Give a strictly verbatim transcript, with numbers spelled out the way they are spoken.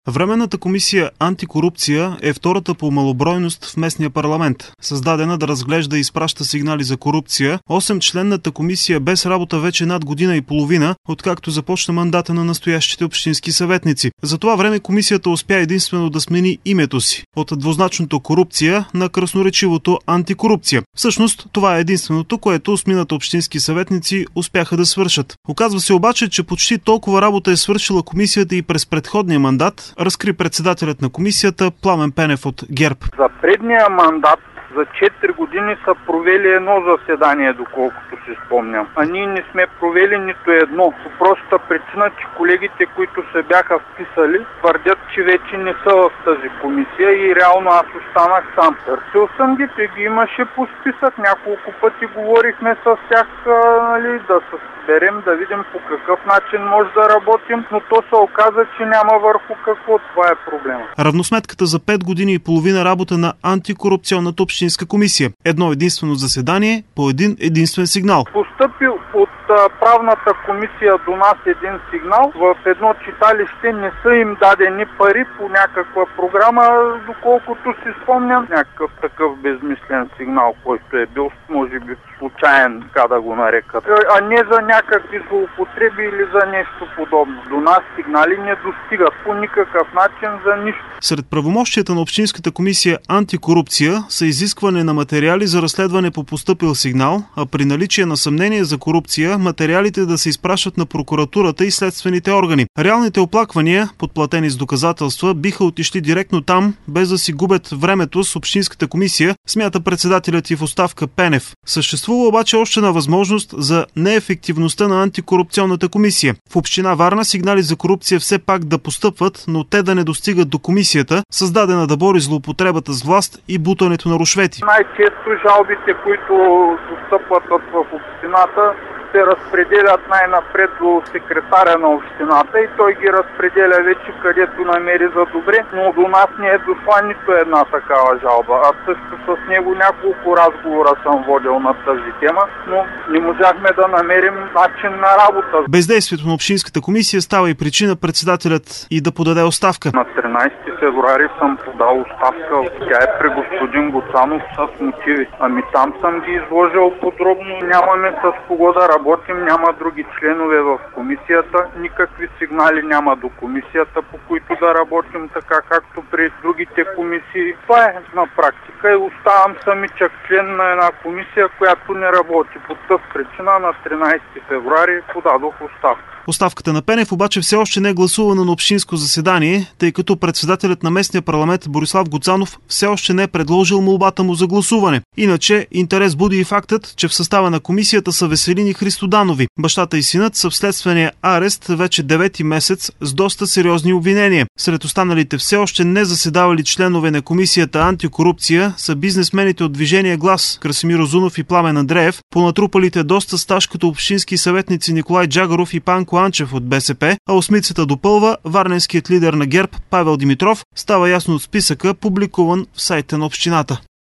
Временната комисия антикорупция е втората по малобройност в местния парламент. Създадена да разглежда и изпраща сигнали за корупция, осемчленната комисия без работа вече над година и половина, откакто започна мандата на настоящите общински съветници. За това време комисията успя единствено да смени името си от двузначното корупция на красноречивото антикорупция. Всъщност, това е единственото, което осмината общински съветници успяха да свършат. Оказва се обаче, че почти толкова работа е свършила комисията и през предходния мандат, разкри председателят на комисията Пламен Пенев от ГЕРБ. За предния мандат за четири години са провели едно заседание, доколкото си спомням. А ние не сме провели нито едно. По простата причина, че колегите, които се бяха вписали, твърдят, че вече не са в тази комисия и реално аз останах сам. Търсил съм ги, те ги имаше по списък. Няколко пъти говорихме с тях, нали, да се берем, да видим по какъв начин може да работим, но то се оказа, че няма върху какво. Това е проблема. Равносметката за пет години и половина работа на антикорупционната общинска комисия. Едно единствено заседание по един единствен сигнал. Постъпил от правната комисия до нас един сигнал. В едно читалище не са им дадени пари по някаква програма, доколкото си спомням. Някакъв такъв безмислен сигнал, който е бил, може би случайен, така да го нарекат. А не за някакви злоупотреби или за нещо подобно. До нас сигнали не достигат по никакъв начин за нищо. Сред правомощията на общинската комисия антикорупция са изискване на материали за разследване по постъпил сигнал, а при наличие на съмнение за корупция, материалите да се изпращат на прокуратурата и следствените органи. Реалните оплаквания, подплатени с доказателства, биха отишли директно там, без да си губят времето с общинската комисия, смята председателят и в оставка Пенев. Съществува обаче още една възможност за неефективността на антикорупционната комисия. В община Варна сигнали за корупция все пак да постъпват, но те да не достигат до комисията, създадена да бори злоупотребата с власт и бутането на рушвети. Най-често жалбите, които постъпват в общината, се разпределят най-напред до секретаря на общината и той ги разпределя вече където намери за добре, но до нас не е дошла нито една такава жалба. Аз също с него няколко разговора съм водил на тази тема, но не можахме да намерим начин на работа. Бездействието на общинската комисия става и причина председателят и да подаде оставка. На тринайсети февруари съм подал оставка. Тя е при господин Гоцанов с мотиви. Ами там съм ги изложил подробно. Нямаме с кого да работим. Работим, няма други членове в комисията, никакви сигнали няма до комисията, по които да работим така, както при другите комисии. Това е на практика и оставам самичък член на една комисия, която не работи. По тази причина на тринайсети февруари подадох оставка. Оставката на Пенев обаче все още не е гласувана на общинско заседание, тъй като председателят на местния парламент Борислав Гоцанов все още не е предложил молбата му за гласуване. Иначе интерес буди и фактът, че в състава на комисията са Веселин и Христоданови. Бащата и синът са в следствения арест вече девети месец с доста сериозни обвинения. Сред останалите все още не заседавали членове на комисията антикорупция са бизнесмените от Движение Глас Красимир Озунов и Пламен Андреев, понатрупалите доста стаж като общински съветници Николай Джагаров и Панко Анчев от БСП, а осмицата допълва варненският лидер на ГЕРБ Павел Димитров, става ясно от списъка, публикуван в сайта на общината.